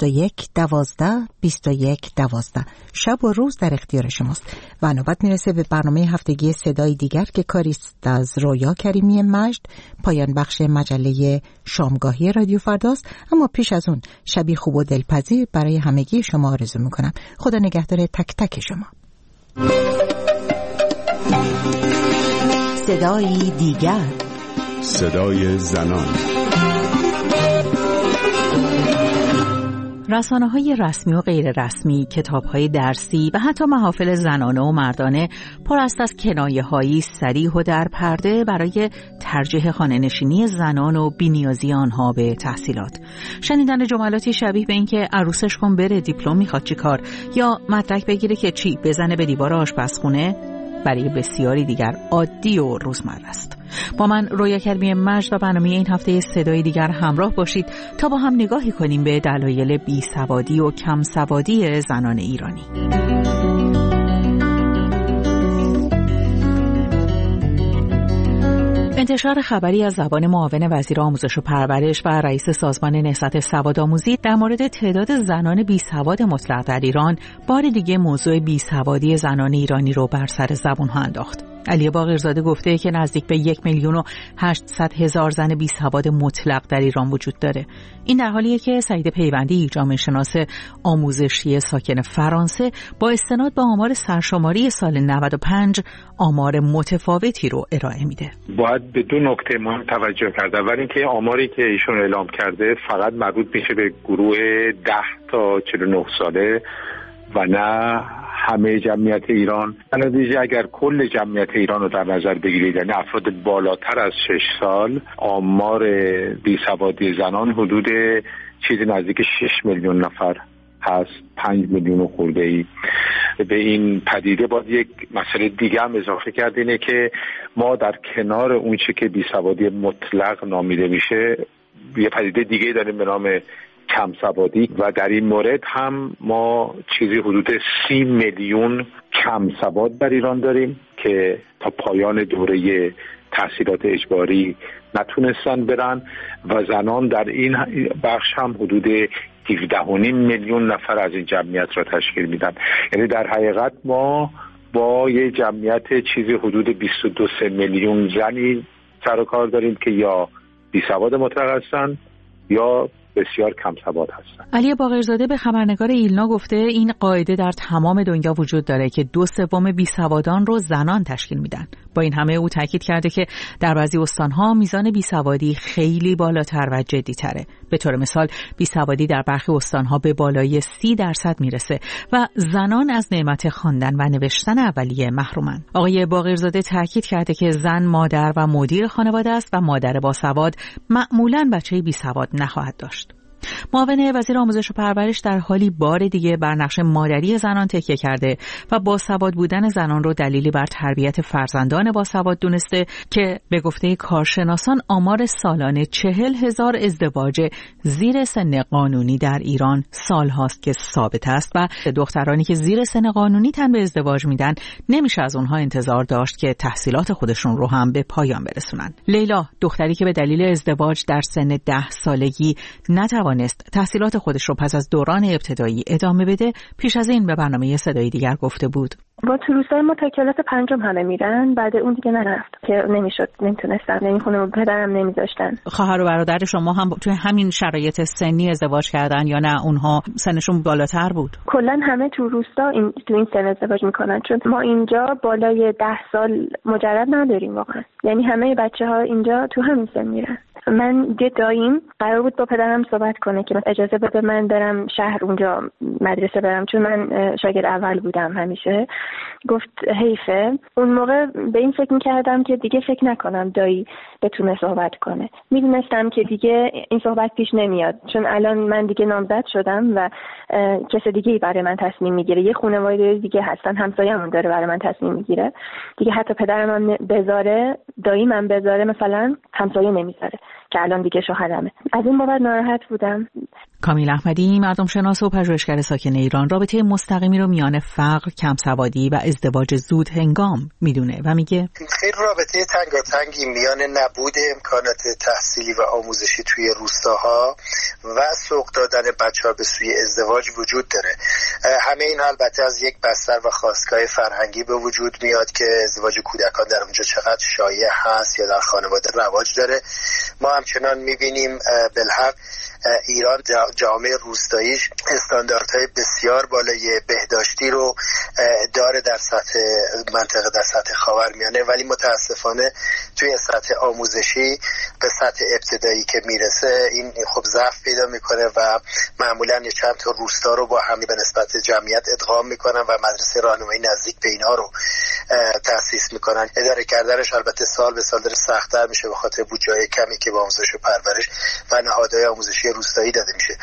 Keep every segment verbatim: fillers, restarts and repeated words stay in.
بیست و یک دوازده بیست و یک دوازده. شب و روز در اختیار شماست و نوبت میرسه به برنامه هفتگی صدای دیگر که کاریست از رویا کریمی مجد، پایان بخش مجله شامگاهی رادیو فرداست. اما پیش از اون شبی خوب و دلپذیر برای همگی شما آرزو میکنم. خدا نگهدار تک تک شما. صدای دیگر، صدای زنان. رسانه‌های رسمی و غیر رسمی، کتاب‌های درسی و حتی محافل زنانه و مردانه پر است از کنایه‌هایی صریح و در پرده برای ترجیح خانه‌نشینی زنان و بی‌نیازی آنها به تحصیلات. شنیدن جملاتی شبیه به این که عروسش کن بره دیپلم میخواد چی کار، یا مدرک بگیره که چی بزنه به دیوار آشپزخونه، برای بسیاری دیگر عادی و روزمره است. با من رویا کریمی مجد و برنامه این هفته صدای دیگر همراه باشید تا با هم نگاهی کنیم به دلایل بیسوادی و کم سوادی زنان ایرانی. انتشار خبری از زبان معاون وزیر آموزش و پرورش و رئیس سازمان نهضت سوادآموزی در مورد تعداد زنان بیسواد مطلق در ایران بار دیگه موضوع بیسوادی زنان ایرانی رو بر سر زبون ها انداخت. علی باقرزاده گفته که نزدیک به یک میلیون و هشتصد هزار زن بیسواد مطلق در ایران وجود داره. این در حالیه که سعید پیوندی، جامعه شناس آموزشی ساکن فرانسه، با استناد به آمار سرشماری سال نود و پنج آمار متفاوتی رو ارائه میده. باید به دو نکته مهم توجه کرد. اول اینکه آماری که ایشون اعلام کرده فقط مربوط میشه به گروه ده تا چهل و نه ساله و نه همه جمعیت ایران. در نتیجه اگر کل جمعیت ایران رو در نظر بگیرید، یعنی افراد بالاتر از شش سال، آمار بیسوادی زنان حدود چیزی نزدیک شش میلیون نفر هست. پنج میلیون خورده ای. به این پدیده باید یک مسئله دیگه هم اضافه کرد، اینه که ما در کنار اون چه که بیسوادی مطلق نامیده میشه یه پدیده دیگه داریم به نام کم سوادی و در این مورد هم ما چیزی حدود سی میلیون کم سواد در ایران داریم که تا پایان دوره تحصیلات اجباری نتونستن برن و زنان در این بخش هم حدود هفده و نیم میلیون نفر از این جمعیت را تشکیل میدن. یعنی در حقیقت ما با یه جمعیت چیزی حدود بیست و دو میلیون زنی سر و کار داریم که یا بیسواد مطلق هستن یا بسیار کم سواد هستن. علی باقرزاده به خبرنگار ایلنا گفته این قاعده در تمام دنیا وجود داره که دو سوم بیسوادان رو زنان تشکیل میدن. با این همه او تاکید کرده که در بعضی استان‌ها میزان بیسوادی خیلی بالاتر و جدی‌تره. به طور مثال بیسوادی در برخی استان‌ها به بالای سی درصد میرسه و زنان از نعمت خواندن و نوشتن اولیه محرومن. آقای باقرزاده تاکید کرده که زن مادر و مدیر خانواده است و مادر باسواد معمولاً بچه‌ای بیسواد نخواهد داشت. معاون وزیر آموزش و پرورش در حالی بار دیگه بر نقش مادری زنان تکیه کرده و باسواد بودن زنان رو دلیلی بر تربیت فرزندان باسواد دونسته که به گفته کارشناسان آمار سالانه چهل هزار ازدواج زیر سن قانونی در ایران سال هاست که ثابت است و دخترانی که زیر سن قانونی تن به ازدواج میدن نمیشه از اونها انتظار داشت که تحصیلات خودشون رو هم به پایان برسونن. لیلا، دختری که به دلیل ازدواج در سن ده سالگی نتوان تحصیلات خودش رو پس از دوران ابتدایی ادامه بده، پیش از این به برنامه صدای دیگر گفته بود. با تو روزهای ما تا کلاس پنجم همه میرن، بعد اون دیگه نرفت که نمیشد، نمیتونستم، نمیخونه، پدرم نمیذاشتن. خواهر و برادر شما هم توی همین شرایط سنی ازدواج کردن یا نه اونها سنشون بالاتر بود؟ کلا همه تو روستا این تو این سن ازدواج میکنن، چون ما اینجا بالای ده سال مجرد نداریم واقعا. یعنی همه بچه‌ها اینجا تو همین سن میرن. من یه داییم قرار بود با پدرم صحبت کنه که اجازه بده من برم شهر اونجا مدرسه برم، چون من شاگرد اول بودم همیشه. گفت حیفه. اون موقع به این فکر میکردم که دیگه فکر نکنم دایی بتونه صحبت کنه. میدونستم که دیگه این صحبت پیش نمیاد، چون الان من دیگه نامزد شدم و کس دیگه برای من تصمیم میگیره. یه خانواده دیگه هستن، همسایه‌مون داره برای من تصمیم میگیره. دیگه حتی پدرم هم بذاره، دایی من بذاره، مثلا همسایه نمیذاره که الان دیگه شوهرمه. از این بابت ناراحت بودم. کامیل احمدی، مردم شناس و پژوهشگر ساکن ایران، رابطه مستقیمی رو میان فقر، کمسوادی و ازدواج زود هنگام میدونه و میگه خیلی رابطه تنگاتنگی میان نبود امکانات تحصیلی و آموزشی توی روستاها و سوق دادن بچه‌ها به سوی ازدواج وجود داره. همه این البته از یک بستر و خاستگاه فرهنگی به وجود میاد که ازدواج کودکان در اونجا چقدر شایع هست یا در خانواده رواج داره. ما همچنان میبینیم بالحق ایران جامعه روستاییش استانداردهای بسیار بالای بهداشتی رو داره در سطح منطقه، در سطح خاورمیانه، ولی متاسفانه توی سطح آموزشی به سطح ابتدایی که میرسه این خب ضعف پیدا میکنه و معمولا چند تا روستا رو با هم به نسبت جمعیت ادغام میکنن و مدرسه راهنمایی نزدیک به اینها رو تأسیس میکنن. اداره کردنش البته سال به سال داره سخت‌تر میشه به خاطر بودجه کمی که به آموزش و پرورش و نهادهای آموزشی روستایی داده میشه.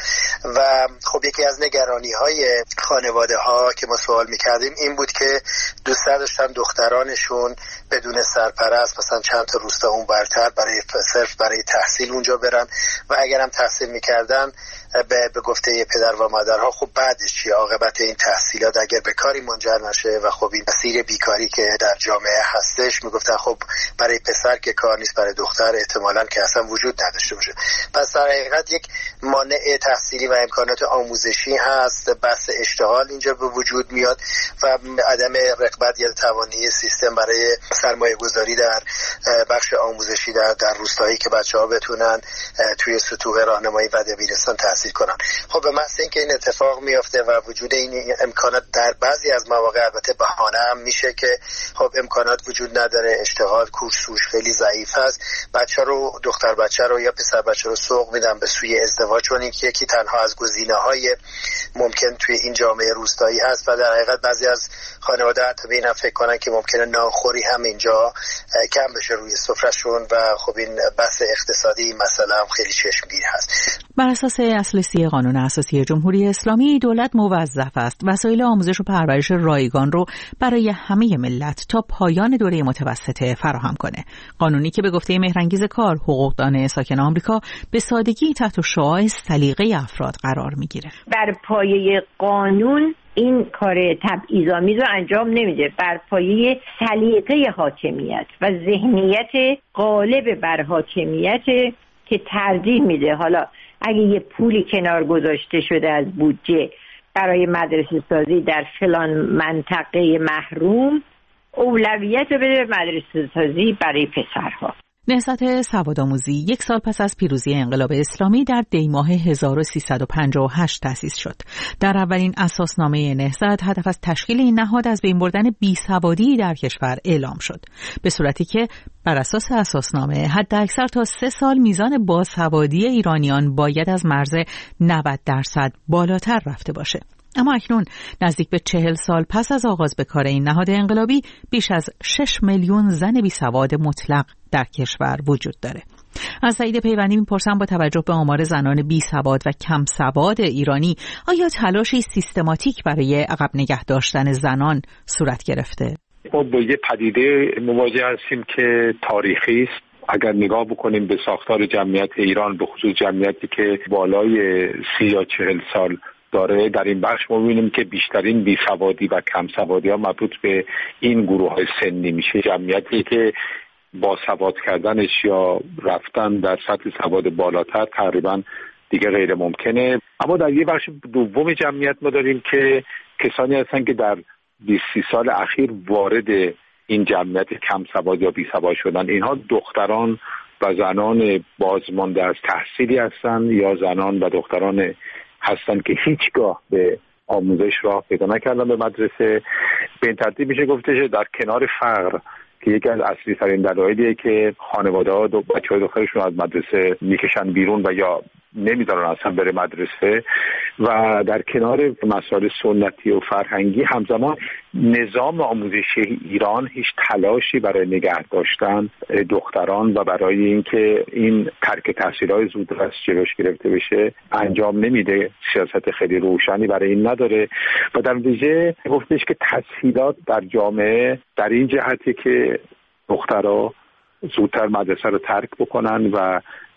و خب یکی از نگرانی‌های خانواده‌ها که ما سوال میکردیم این بود که دوست داشتن دخترانشون بدون سرپرست مثلا چند تا روستا اون برتر برای صرف برای تحصیل اونجا برن و اگرم تحصیل میکردن به, به گفته پدر و مادرها خب بعدش چی عاقبت این تحصیلات اگر به کاری منجر نشه و خب این مسیر بیکاری که در جامعه هستش میگفتن خب برای پسر که کار نیست برای دختر احتمالاً که اصلا وجود نداشته باشه. پس در حقیقت یک مانع تحصیلی و امکانات آموزشی هست، بحث اشتغال اینجا به وجود میاد و عدم رقابت یا توانایی سیستم برای سرمایه گذاری در بخش آموزشی در در روستایی که بچه‌ها بتونن توی سطوح راهنمایی و دبیرستان تحصیل کنن. خب به محض اینکه این اتفاق میفته و وجود این امکانات در بعضی از مواقع البته بهانه هم میشه که خب امکانات وجود نداره، اشتغال کورس سوش خیلی ضعیف هست، بچه رو دختر بچه رو یا پسر بچه رو سوق میدن به سوی ازدواج، چون این که یکی تنها از گزینه‌های ممکن توی این جامعه روستایی هست و در حقیقت بعضی از خانواده حتی به این فکر کنن که ممکنه نانخوری هم اینجا کم بشه روی سفرهشون و خب این بحث اقتصادی مثلا هم خیلی چشمگیر هست. بر اساس اصل سی قانون اساسی جمهوری اسلامی دولت موظف است وسایل آموزش و پرورش رایگان رو برای همه ملت تا پایان دوره متوسطه فراهم کنه. قانونی که به گفته مهرانگیز کار حقوقدان ساکن آمریکا به سادگی تحت شعاع سلیقه افراد قرار میگیره. بر پایه قانون این کار تبعیض‌آمیز رو انجام نمیده، بر پایه سلیقه حاکمیت و ذهنیت غالب بر حاکمیت که ترجیح میده حالا اگه یه پولی کنار گذاشته شده از بودجه برای مدرسه سازی در فلان منطقه محروم، اولویت رو بده مدرسه سازی برای پسرها. نهضت سوادآموزی یک سال پس از پیروزی انقلاب اسلامی در دی‌ماه هزار و سیصد و پنجاه و هشت تأسیس شد. در اولین اساسنامه نهضت هدف از تشکیل این نهاد از بین بردن بیسوادی در کشور اعلام شد، به صورتی که بر اساس اساسنامه حداکثر تا سه سال میزان باسوادی ایرانیان باید از مرز نود درصد بالاتر رفته باشه. اما اکنون نزدیک به چهل سال پس از آغاز به کار این نهاد انقلابی بیش از شش میلیون زن بیسواد مطلق در کشور وجود داره. از سعید پیوندی میپرسم با توجه به آمار زنان بیسواد و کم سواد ایرانی آیا تلاشی سیستماتیک برای عقب نگه داشتن زنان صورت گرفته؟ ما با یه پدیده مواجه هستیم که تاریخی است. اگر نگاه بکنیم به ساختار جمعیت ایران، به خصوص جمعیتی که بالای سی یا چهل سال داره، در این بخش ما می‌بینیم که بیشترین بیسوادی و کم سوادی ها مربوط به این گروه های سنی میشه. جمعیتی که با سواد کردنش یا رفتن در سطح سواد بالاتر تقریبا دیگه غیر ممکنه. اما در یه بخش دوم جمعیت ما داریم که کسانی هستن که در بیست سی سال اخیر وارد این جمعیت کم سواد یا بیسواد شدن. اینها دختران و زنان بازمانده از تحصیلی هستن یا زنان و دختران هستن که هیچگاه به آموزش راه پیدا نکردن به مدرسه. به این ترتیب میشه گفتش در کنار فقر که یکی از اصلی ترین دلایلیه که خانواده ها دو بچه‌های دخترشون از مدرسه میکشن بیرون و یا نمیذارن اصلا بره مدرسه، و در کنار مسائل سنتی و فرهنگی همزمان نظام آموزشی ایران هیچ تلاشی برای نگه داشتن دختران و برای اینکه این ترک تحصیل‌های زودرس جلوش گرفته بشه انجام نمیده. سیاست خیلی روشنی برای این نداره و در نتیجه گفتش که تسهیلات در جامعه در این جهتی که دخترها زودتر مدرسه رو ترک بکنن و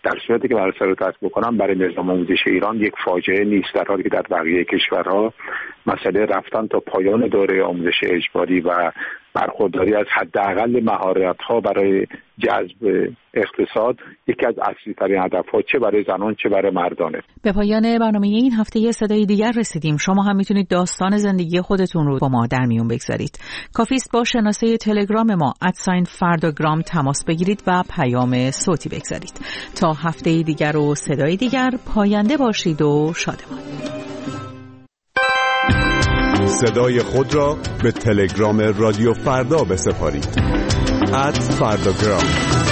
در صورتی که برای سر دست بکنم برای نظام آموزش ایران یک فاجعه نیست، در حالی که در بقیه کشورها مسئله رفتن تا پایان دوره آموزش اجباری و برخورداری از حداقل مهارت‌ها برای جذب اقتصاد یکی از اصلی ترین هدف‌ها چه برای زنان چه برای مردانه. به پایان برنامه این هفته یه صدای دیگر رسیدیم. شما هم میتونید داستان زندگی خودتون رو با ما در میون بگذارید. کافی است با شناسه تلگرام ما ات فرداگرام تماس بگیرید و پیام صوتی بگذارید. تا هفته دیگر و صدای دیگر، پاینده باشید و شادمان. صدای خود را به تلگرام رادیو فردا بسپارید. ات فرداگرام